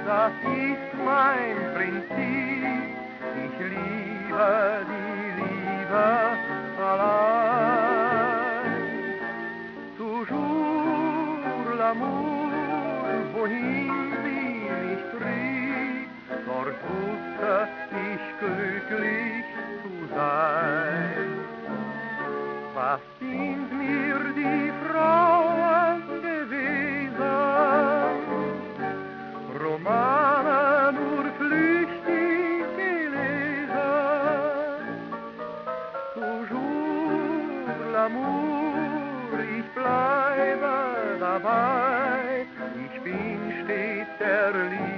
das ist mein Prinzip. Ich liebe die Liebe allein. Toujours l'amour, wohin sie mich trieb, dort wusste ich glücklich zu sein. Was sind mir die Frauen gewesen? Romane nur flüchtig gelesen. Toujours l'amour, ich bleibe dabei, ich bin stets der Liebe